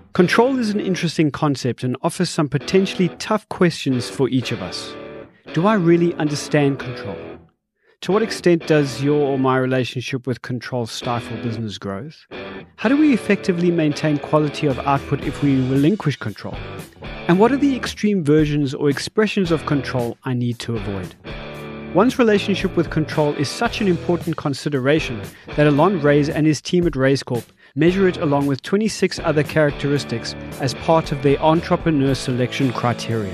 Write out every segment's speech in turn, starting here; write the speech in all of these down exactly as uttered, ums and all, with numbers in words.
Control is an interesting concept and offers some potentially tough questions for each of us. Do I really understand control? To what extent does your or my relationship with control stifle business growth? How do we effectively maintain quality of output if we relinquish control? And what are the extreme versions or expressions of control I need to avoid? One's relationship with control is such an important consideration that Alon Reyes and his team at Reyes Corp measure it along with twenty-six other characteristics as part of their entrepreneur selection criteria.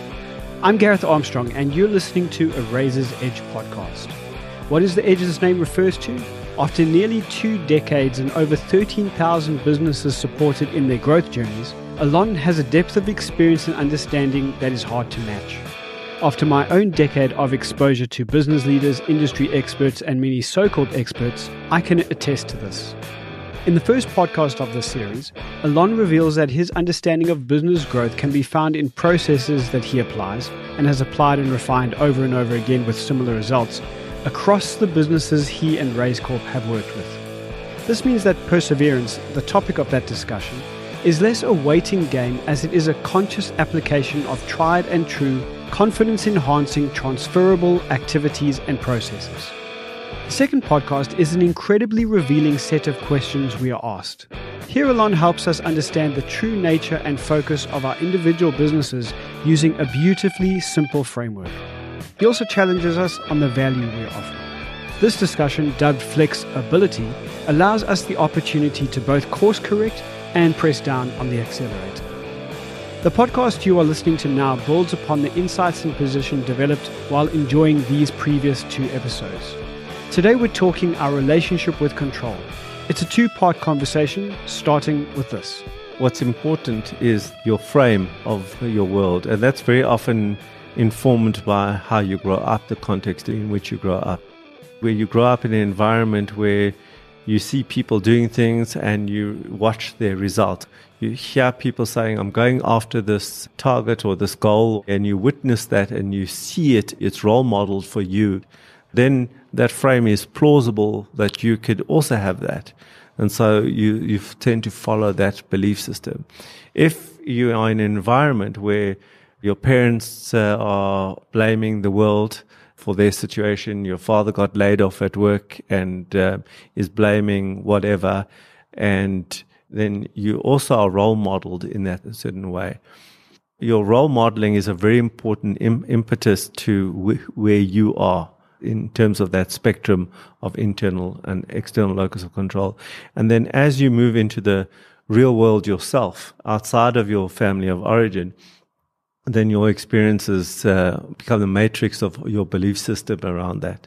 I'm Gareth Armstrong, and you're listening to a Razor's Edge podcast. What is the Edge this name refers to? After nearly two decades and over thirteen thousand businesses supported in their growth journeys, Alon has a depth of experience and understanding that is hard to match. After my own decade of exposure to business leaders, industry experts, and many so-called experts, I can attest to this. In the first podcast of this series, Alon reveals that his understanding of business growth can be found in processes that he applies and has applied and refined over and over again with similar results across the businesses he and Reyes Corp have worked with. This means that perseverance, the topic of that discussion, is less a waiting game as it is a conscious application of tried and true, confidence-enhancing, transferable activities and processes. The second podcast is an incredibly revealing set of questions we are asked. Here Alon helps us understand the true nature and focus of our individual businesses using a beautifully simple framework. He also challenges us on the value we offer. This discussion, dubbed Flex-ability, allows us the opportunity to both course correct and press down on the accelerator. The podcast you are listening to now builds upon the insights and position developed while enjoying these previous two episodes. Today we're talking our relationship with control. It's a two-part conversation, starting with this. What's important is your frame of your world, and that's very often informed by how you grow up, the context in which you grow up. Where you grow up in an environment where you see people doing things and you watch their result. You hear people saying, I'm going after this target or this goal, and you witness that and you see it, it's role modeled for you. Then that frame is plausible that you could also have that. And so you, you tend to follow that belief system. If you are in an environment where your parents uh, are blaming the world for their situation, your father got laid off at work and uh, is blaming whatever, and then you also are role modeled in that a certain way. Your role modeling is a very important im- impetus to wh- where you are in terms of that spectrum of internal and external locus of control. And then as you move into the real world yourself, outside of your family of origin, then your experiences uh, become the matrix of your belief system around that.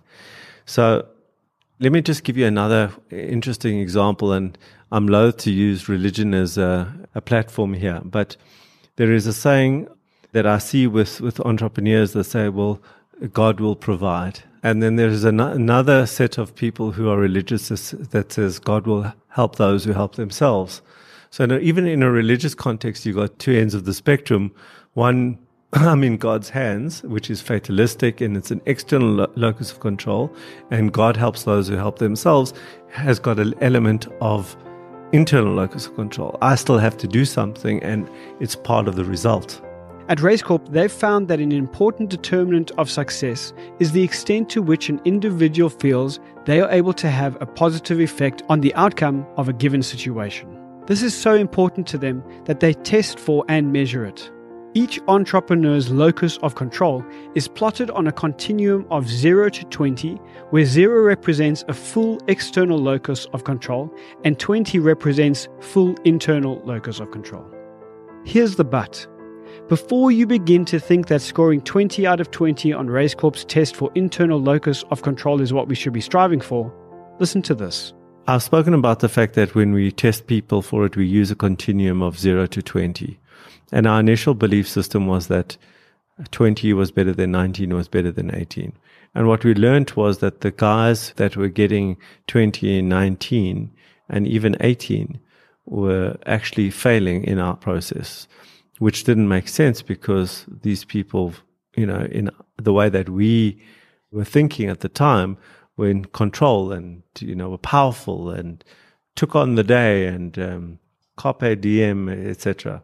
So let me just give you another interesting example, and I'm loath to use religion as a, a platform here, but there is a saying that I see with, with entrepreneurs that say, well, God will provide. And then there's an, another set of people who are religious that says God will help those who help themselves. So now, even in a religious context, you've got two ends of the spectrum. One, I'm in God's hands, which is fatalistic, and it's an external lo- locus of control, and God helps those who help themselves, has got an element of internal locus of control. I still have to do something, and it's part of the result. At Reyes Corp, they've found that an important determinant of success is the extent to which an individual feels they are able to have a positive effect on the outcome of a given situation. This is so important to them that they test for and measure it. Each entrepreneur's locus of control is plotted on a continuum of zero to twenty, where zero represents a full external locus of control and twenty represents full internal locus of control. Here's the but. Before you begin to think that scoring twenty out of twenty on Reyes Corp's test for internal locus of control is what we should be striving for, listen to this. I've spoken about the fact that when we test people for it, we use a continuum of zero to twenty. And our initial belief system was that twenty was better than nineteen, was better than eighteen. And what we learned was that the guys that were getting twenty and nineteen and even eighteen were actually failing in our process, which didn't make sense because these people, you know, in the way that we were thinking at the time, were in control and, you know, were powerful and took on the day and um, carpe diem, et cetera.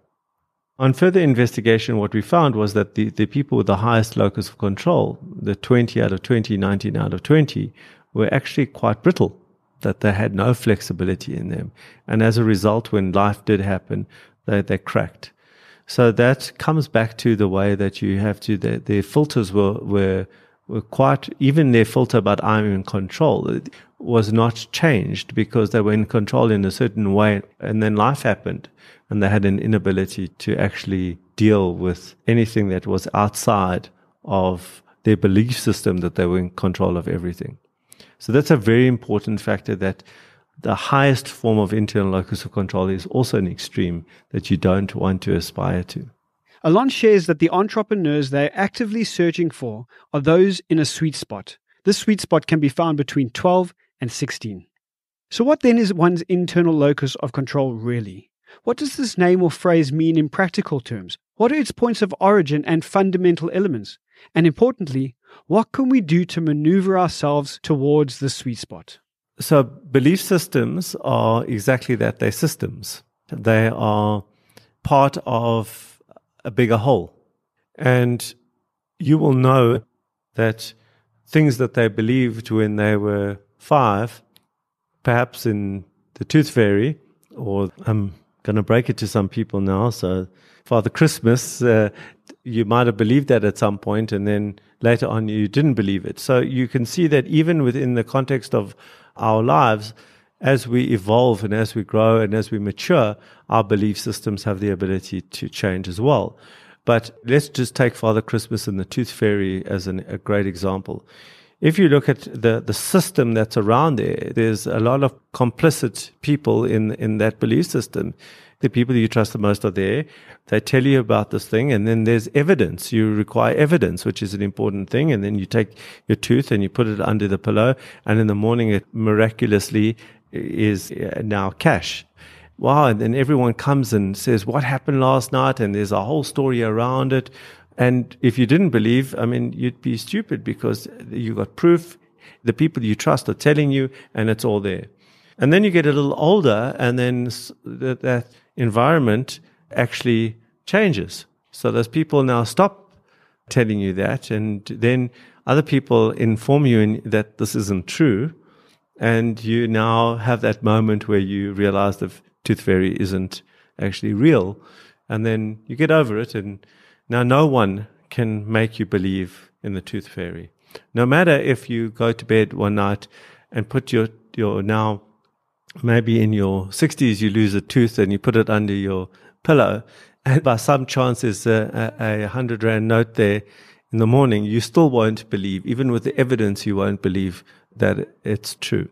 On further investigation, what we found was that the, the people with the highest locus of control, the twenty out of twenty, nineteen out of twenty, were actually quite brittle, that they had no flexibility in them. And as a result, when life did happen, they, they cracked. So that comes back to the way that you have to, their, their filters were, were, were quite, even their filter about I'm in control was not changed because they were in control in a certain way. And then life happened and they had an inability to actually deal with anything that was outside of their belief system that they were in control of everything. So that's a very important factor, that the highest form of internal locus of control is also an extreme that you don't want to aspire to. Alon shares that the entrepreneurs they're actively searching for are those in a sweet spot. This sweet spot can be found between twelve and sixteen. So what then is one's internal locus of control really? What does this name or phrase mean in practical terms? What are its points of origin and fundamental elements? And importantly, what can we do to maneuver ourselves towards the sweet spot? So belief systems are exactly that. They're systems. They are part of a bigger whole. And you will know that things that they believed when they were five, perhaps in the Tooth Fairy, or I'm going to break it to some people now, so Father Christmas, uh, you might have believed that at some point, and then later on you didn't believe it. So you can see that even within the context of our lives, as we evolve and as we grow and as we mature, our belief systems have the ability to change as well. But let's just take Father Christmas and the Tooth Fairy as an, a great example. If you look at the, the system that's around there, there's a lot of complicit people in, in that belief system. The people that you trust the most are there. They tell you about this thing, and then there's evidence. You require evidence, which is an important thing, and then you take your tooth and you put it under the pillow, and in the morning it miraculously is now cash. Wow, and then everyone comes and says, what happened last night? And there's a whole story around it. And if you didn't believe, I mean, you'd be stupid because you got proof. The people you trust are telling you, and it's all there. And then you get a little older, and then that, that environment actually changes. So those people now stop telling you that, and then other people inform you in, that this isn't true, and you now have that moment where you realize the Tooth Fairy isn't actually real, and then you get over it, and now no one can make you believe in the Tooth Fairy. No matter if you go to bed one night and put your, your now, maybe in your sixties, you lose a tooth and you put it under your pillow, and by some chance there's a, a, a hundred rand note there in the morning, you still won't believe. Even with the evidence, you won't believe that it's true.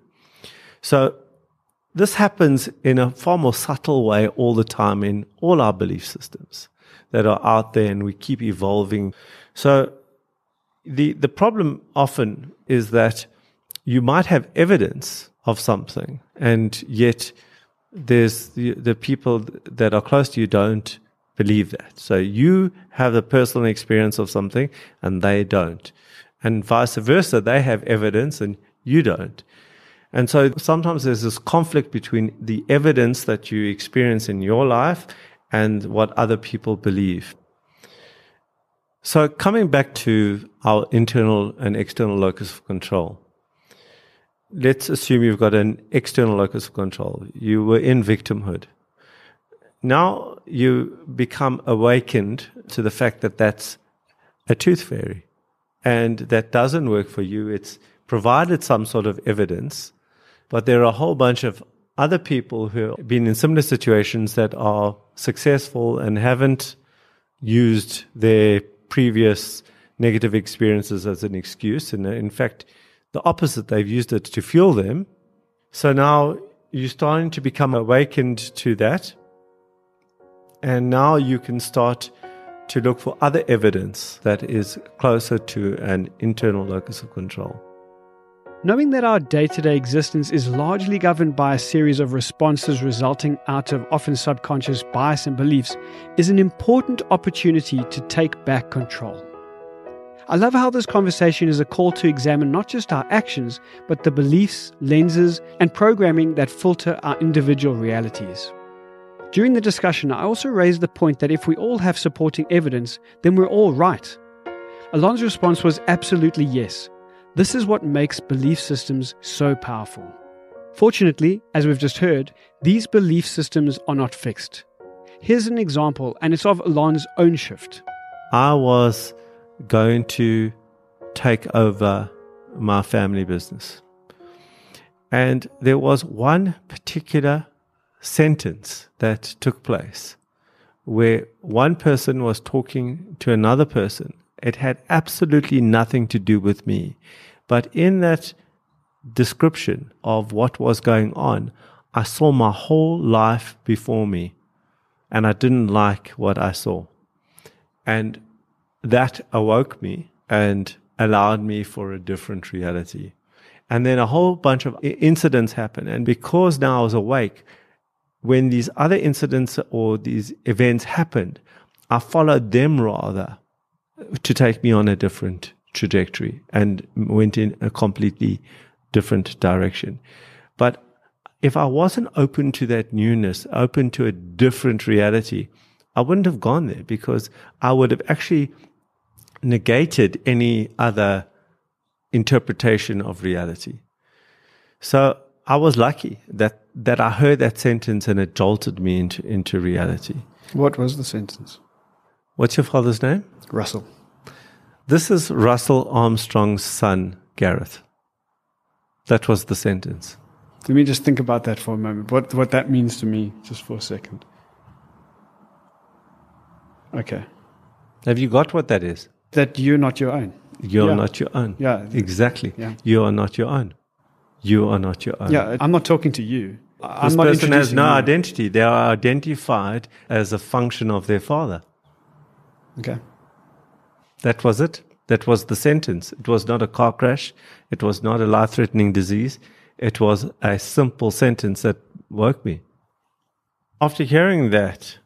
So this happens in a far more subtle way all the time in all our belief systems that are out there, and we keep evolving. So the the problem often is that you might have evidence of something, and yet there's the, the people that are close to you don't believe that. So you have the personal experience of something and they don't. And vice versa, they have evidence and you don't. And so sometimes there's this conflict between the evidence that you experience in your life and what other people believe. So coming back to our internal and external locus of control, let's assume you've got an external locus of control. You were in victimhood. Now you become awakened to the fact that that's a tooth fairy, and that doesn't work for you. It's provided some sort of evidence, but there are a whole bunch of other people who have been in similar situations that are successful and haven't used their previous negative experiences as an excuse. And in fact, the opposite, they've used it to fuel them. So now you're starting to become awakened to that. And now you can start to look for other evidence that is closer to an internal locus of control. Knowing that our day-to-day existence is largely governed by a series of responses resulting out of often subconscious bias and beliefs is an important opportunity to take back control. I love how this conversation is a call to examine not just our actions, but the beliefs, lenses, and programming that filter our individual realities. During the discussion, I also raised the point that if we all have supporting evidence, then we're all right. Alon's response was absolutely yes. This is what makes belief systems so powerful. Fortunately, as we've just heard, these belief systems are not fixed. Here's an example, and it's of Alon's own shift. I was going to take over my family business. And there was one particular sentence that took place where one person was talking to another person. It had absolutely nothing to do with me. But in that description of what was going on, I saw my whole life before me, and I didn't like what I saw. And that awoke me and allowed me for a different reality. And then a whole bunch of incidents happened. And because now I was awake, when these other incidents or these events happened, I followed them rather to take me on a different trajectory and went in a completely different direction. But if I wasn't open to that newness, open to a different reality, I wouldn't have gone there, because I would have actually negated any other interpretation of reality. So I was lucky that, that I heard that sentence and it jolted me into, into reality. What was the sentence? What's your father's name? Russell. This is Russell Armstrong's son, Gareth. That was the sentence. Let me just think about that for a moment. What what that means to me, just for a second. Okay. Have you got what that is? That you're not your own. You're yeah. not your own. Yeah. Exactly. Yeah. You are not your own. You are not your own. Yeah, I'm not talking to you. I'm this not person has no you. identity. They are identified as a function of their father. Okay. That was it. That was the sentence. It was not a car crash. It was not a life-threatening disease. It was a simple sentence that woke me. After hearing that,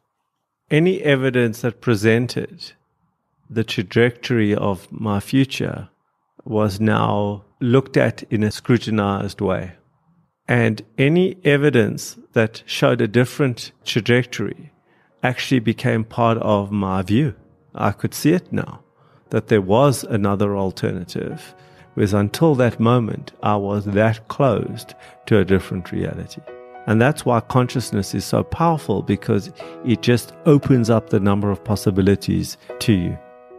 any evidence that presented the trajectory of my future was now looked at in a scrutinized way. And any evidence that showed a different trajectory actually became part of my view. I could see it now, that there was another alternative, whereas until that moment, I was that closed to a different reality. And that's why consciousness is so powerful, because it just opens up the number of possibilities to you.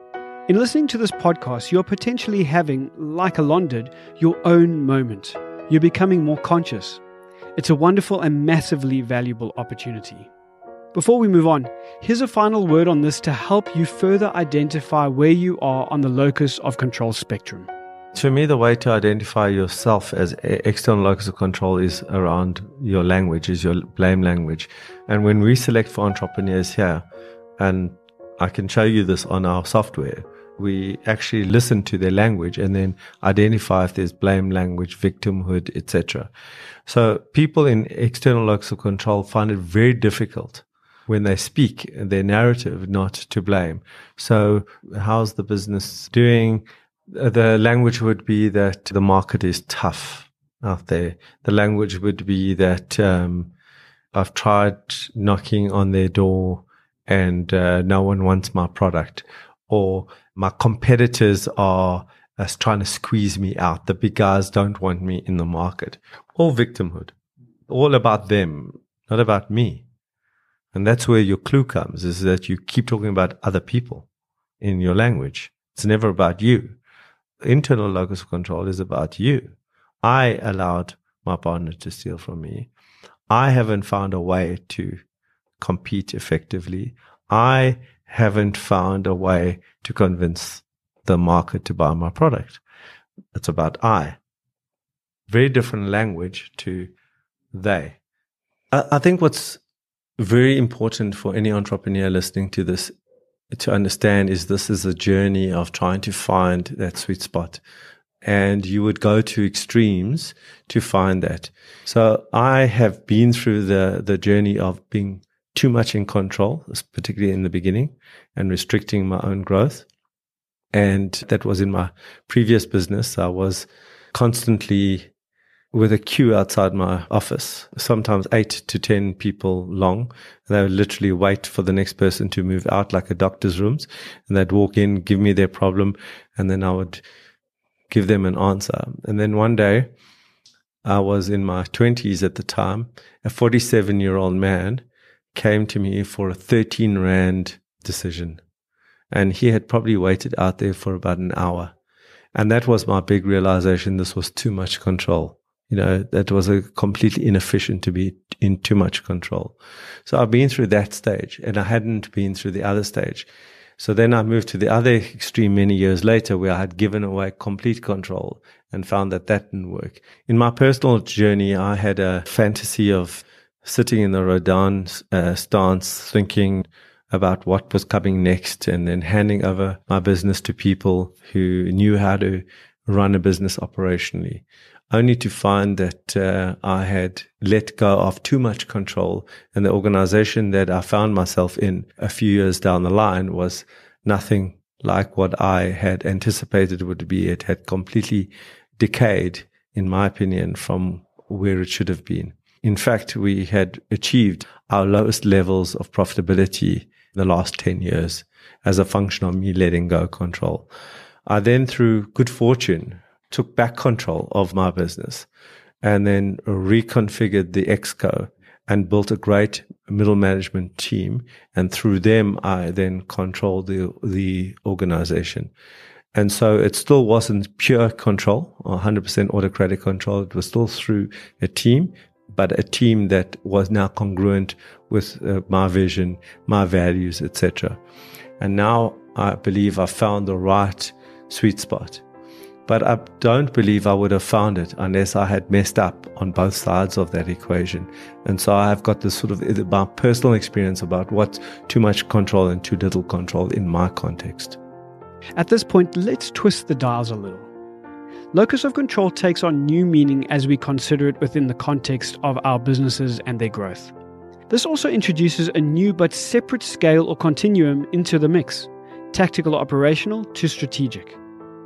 In listening to this podcast, you're potentially having, like Alon did, your own moment. You're becoming more conscious. It's a wonderful and massively valuable opportunity. Before we move on, here's a final word on this to help you further identify where you are on the locus of control spectrum. To me, the way to identify yourself as external locus of control is around your language, is your blame language. And when we select for entrepreneurs here, and I can show you this on our software, we actually listen to their language and then identify if there's blame language, victimhood, et cetera. So people in external locus of control find it very difficult when they speak their narrative not to blame. So how's the business doing? The language would be that the market is tough out there. The language would be that um, I've tried knocking on their door and uh, no one wants my product. Or my competitors are uh, trying to squeeze me out. The big guys don't want me in the market. All victimhood. All about them, not about me. And that's where your clue comes, is that you keep talking about other people in your language. It's never about you. Internal locus of control is about you. I allowed my partner to steal from me. I haven't found a way to compete effectively. I haven't found a way to convince the market to buy my product. It's about I. Very different language to they. I, I think what's very important for any entrepreneur listening to this to understand is this is a journey of trying to find that sweet spot. And you would go to extremes to find that. So I have been through the, the journey of being too much in control, particularly in the beginning, and restricting my own growth. And that was in my previous business. I was constantly with a queue outside my office, sometimes eight to ten people long. They would literally wait for the next person to move out, like a doctor's rooms. And they'd walk in, give me their problem, and then I would give them an answer. And then one day, I was in my twenties at the time, a forty-seven-year-old man came to me for a thirteen rand decision. And he had probably waited out there for about an hour. And that was my big realization. This was too much control. You know, that was a completely inefficient to be in too much control. So I've been through that stage, and I hadn't been through the other stage. So then I moved to the other extreme many years later, where I had given away complete control and found that that didn't work. In my personal journey, I had a fantasy of sitting in the Rodin uh, stance, thinking about what was coming next, and then handing over my business to people who knew how to run a business operationally, only to find that uh, I had let go of too much control, and the organization that I found myself in a few years down the line was nothing like what I had anticipated it would be. It had completely decayed, in my opinion, from where it should have been. In fact, we had achieved our lowest levels of profitability in the last ten years as a function of me letting go control. I then, through good fortune, took back control of my business and then reconfigured the Exco and built a great middle management team. And through them, I then controlled the, the organization. And so it still wasn't pure control, or one hundred percent autocratic control. It was still through a team, but a team that was now congruent with uh, my vision, my values, et cetera. And now I believe I found the right sweet spot. But I don't believe I would have found it unless I had messed up on both sides of that equation. And so I've got this sort of my personal experience about what's too much control and too little control in my context. At this point, let's twist the dials a little. Locus of control takes on new meaning as we consider it within the context of our businesses and their growth. This also introduces a new but separate scale or continuum into the mix, tactical operational to strategic.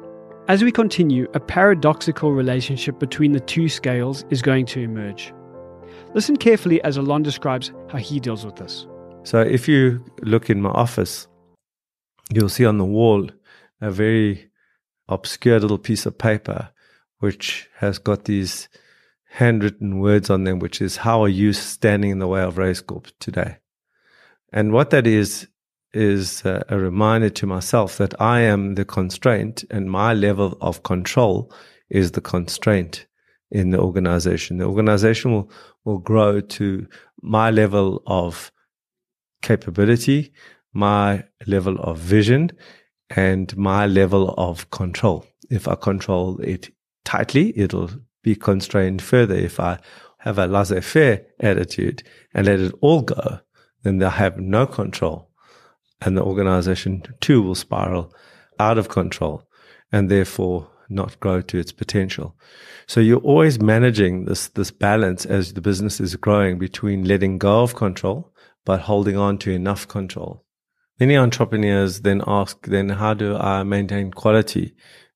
As we continue, a paradoxical relationship between the two scales is going to emerge. Listen carefully as Alon describes how he deals with this. So if you look in my office, you'll see on the wall a very obscure little piece of paper which has got these handwritten words on them, which is, how are you standing in the way of Raizcorp today? And what that is, is a, a reminder to myself that I am the constraint, and my level of control is the constraint in the organization. The organization will, will grow to my level of capability, my level of vision, and my level of control. If I control it tightly, it'll be constrained further. If I have a laissez-faire attitude and let it all go, then I have no control. And the organization too will spiral out of control and therefore not grow to its potential. So you're always managing this, this balance as the business is growing between letting go of control, but holding on to enough control. Many entrepreneurs then ask, then how do I maintain quality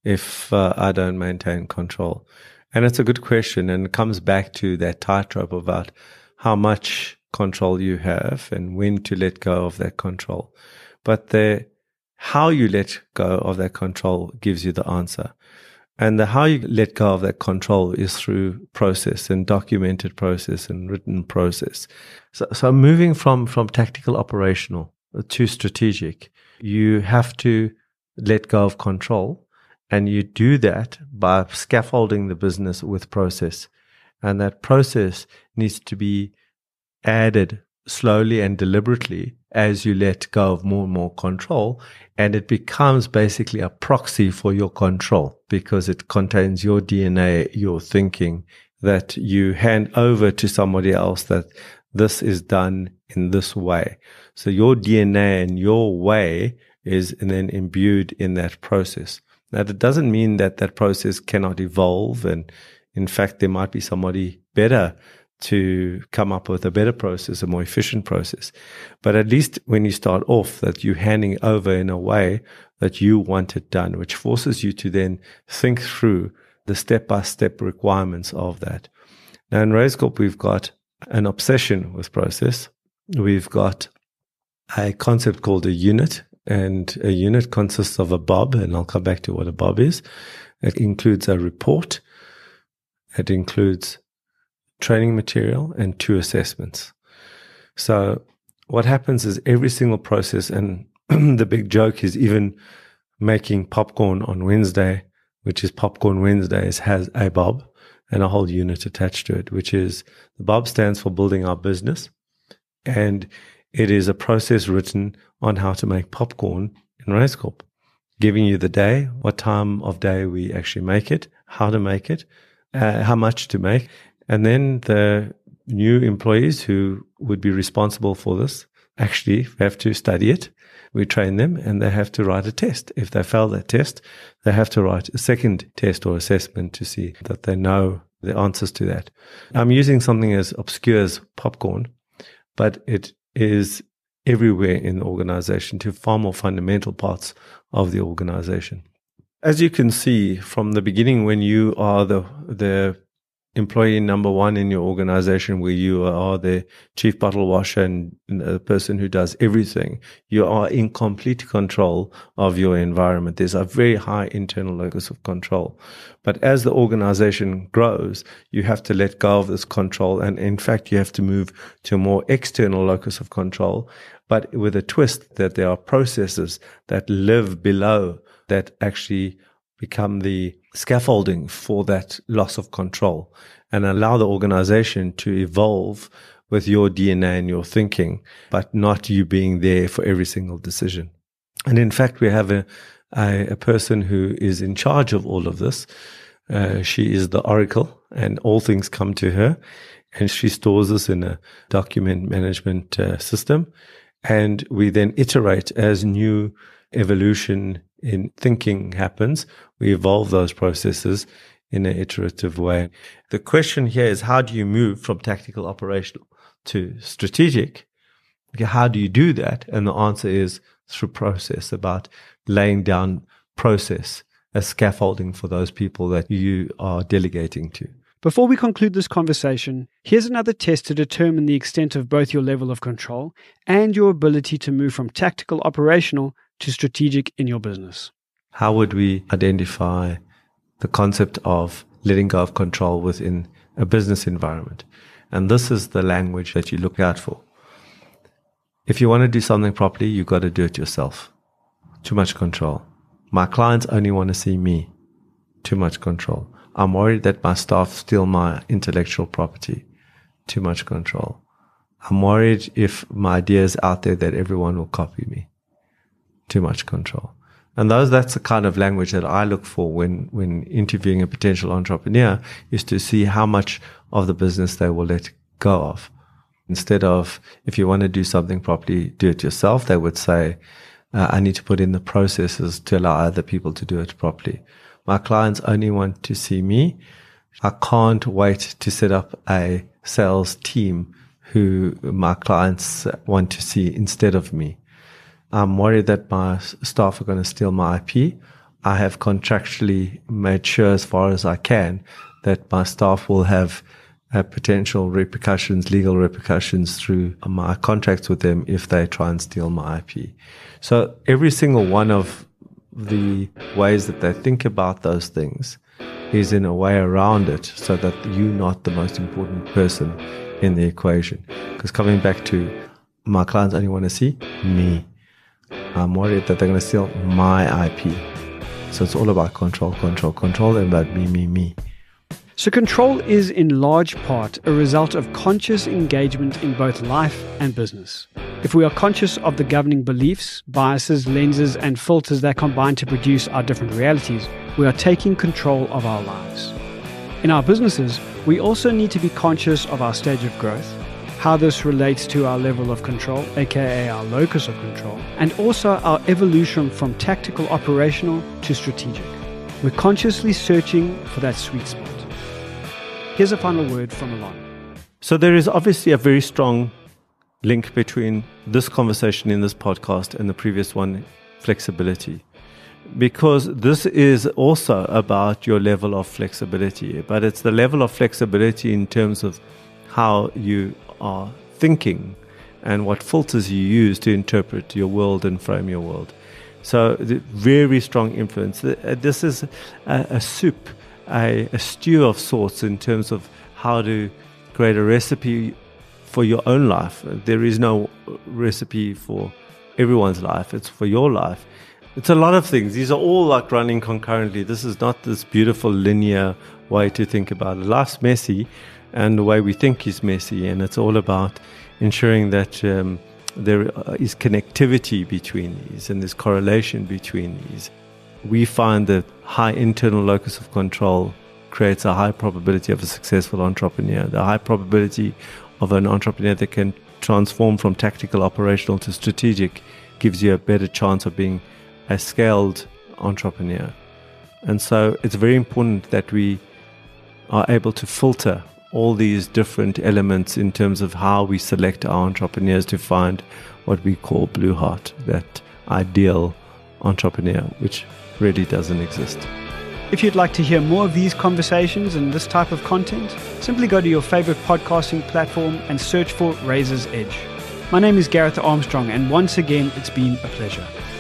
if uh, I don't maintain control? And it's a good question, and it comes back to that tightrope about how much control you have and when to let go of that control. But the how you let go of that control gives you the answer. And the how you let go of that control is through process and documented process and written process. So, so moving from, from tactical operational to strategic, you have to let go of control, and you do that by scaffolding the business with process. And that process needs to be added slowly and deliberately as you let go of more and more control, and it becomes basically a proxy for your control because it contains your D N A, your thinking, that you hand over to somebody else, that this is done in this way. So your D N A and your way is then imbued in that process. Now, that doesn't mean that that process cannot evolve. And in fact, there might be somebody better to come up with a better process, a more efficient process. But at least when you start off, that you're handing over in a way that you want it done, which forces you to then think through the step-by-step requirements of that. Now, in RaiseCorp, we've got an obsession with process. We've got a concept called a unit, and a unit consists of a B O B, and I'll come back to what a B O B is. It includes a report. It includes training material and two assessments. So what happens is every single process, and the big joke is even making popcorn on Wednesday, which is Popcorn Wednesdays, has a B O B and a whole unit attached to it, which is the B O B stands for Building Our Business. And it is a process written on how to make popcorn in RaiseCorp, giving you the day, what time of day we actually make it, how to make it, uh, how much to make. And then the new employees who would be responsible for this actually have to study it. We train them and they have to write a test. If they fail that test, they have to write a second test or assessment to see that they know the answers to that. I'm using something as obscure as popcorn, but it is everywhere in the organization to far more fundamental parts of the organization. As you can see from the beginning, when you are the the employee number one in your organization, where you are the chief bottle washer and the person who does everything, you are in complete control of your environment. There's a very high internal locus of control. But as the organization grows, you have to let go of this control. And in fact, you have to move to a more external locus of control, but with a twist that there are processes that live below that actually become the scaffolding for that loss of control and allow the organization to evolve with your D N A and your thinking, but not you being there for every single decision. And in fact, we have a, a, a person who is in charge of all of this. Uh, she is the oracle, and all things come to her, and she stores this in a document management uh, system. And we then iterate as new evolution in thinking happens. We evolve those processes in an iterative way. The question here is, how do you move from tactical operational to strategic? Okay, how do you do that? And the answer is through process, about laying down process as scaffolding for those people that you are delegating to. Before we conclude this conversation, here's another test to determine the extent of both your level of control and your ability to move from tactical operational to strategic in your business. How would we identify the concept of letting go of control within a business environment? And this is the language that you look out for. If you want to do something properly, you've got to do it yourself. Too much control. My clients only want to see me. Too much control. I'm worried that my staff steal my intellectual property. Too much control. I'm worried if my idea is out there that everyone will copy me. Too much control. And those, that's the kind of language that I look for when, when interviewing a potential entrepreneur, is to see how much of the business they will let go of. Instead of, if you want to do something properly, do it yourself, they would say, uh, I need to put in the processes to allow other people to do it properly. My clients only want to see me. I can't wait to set up a sales team who my clients want to see instead of me. I'm worried that my staff are going to steal my I P. I have contractually made sure, as far as I can, that my staff will have uh, potential repercussions, legal repercussions through my contracts with them if they try and steal my I P. So every single one of the ways that they think about those things is in a way around it, so that you're not the most important person in the equation. Because coming back to, my clients only want to see me. I'm worried that they're going to steal my I P. So it's all about control, control, control, and about me, me, me. So control is in large part a result of conscious engagement in both life and business. If we are conscious of the governing beliefs, biases, lenses, and filters that combine to produce our different realities, we are taking control of our lives. In our businesses, we also need to be conscious of our stage of growth, how this relates to our level of control, aka our locus of control, and also our evolution from tactical operational to strategic. We're consciously searching for that sweet spot. Here's a final word from Alon. So there is obviously a very strong link between this conversation in this podcast and the previous one, flexibility. because this is also about your level of flexibility, but it's the level of flexibility in terms of how you are thinking and what filters you use to interpret your world and frame your world. So the very strong influence. This is a, a soup, a, a stew of sorts in terms of how to create a recipe for your own life. There is no recipe for everyone's life. It's for your life. It's a lot of things. These are all like running concurrently. This is not this beautiful linear way to think about it. Life's messy, and the way we think is messy, and it's all about ensuring that um, there is connectivity between these and there's correlation between these. We find that high internal locus of control creates a high probability of a successful entrepreneur. The high probability of an entrepreneur that can transform from tactical, operational to strategic gives you a better chance of being a scaled entrepreneur. And so it's very important that we are able to filter all these different elements in terms of how we select our entrepreneurs to find what we call Blue Heart, that ideal entrepreneur, which really doesn't exist. If you'd like to hear more of these conversations and this type of content, simply go to your favorite podcasting platform and search for Razor's Edge. My name is Gareth Armstrong, and once again, it's been a pleasure.